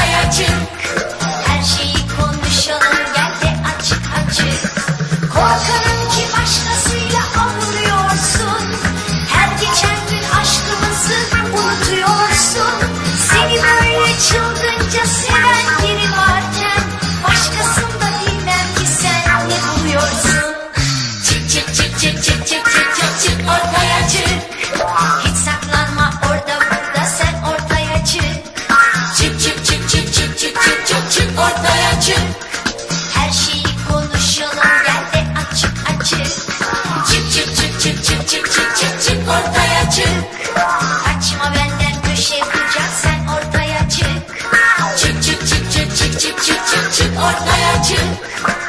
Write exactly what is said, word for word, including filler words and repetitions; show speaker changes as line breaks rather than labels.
ortaya çık. Her şeyi konuşalım, gel de açık açık. Korkarım ki başkasıyla avunuyorsun. Her geçen gün aşkımızı unutuyorsun. Seni böyle çılgınca seven biri varken başkasında bilmem ki sen ne buluyorsun. Çık çık çık çık çık çık çık çık çık ortaya çık. Hiç saklanma orada burada, sen ortaya çık. Çık çık çık çık çık çık çık çık çık ortaya çık. Her şeyi konuşalım, gel de açık açık. Çık çık çık çık çık çık çık çık çık ortaya çık. Kaçma benden köşe bucak, sen ortaya çık. Çık çık çık çık çık çık çık çık çık ortaya çık.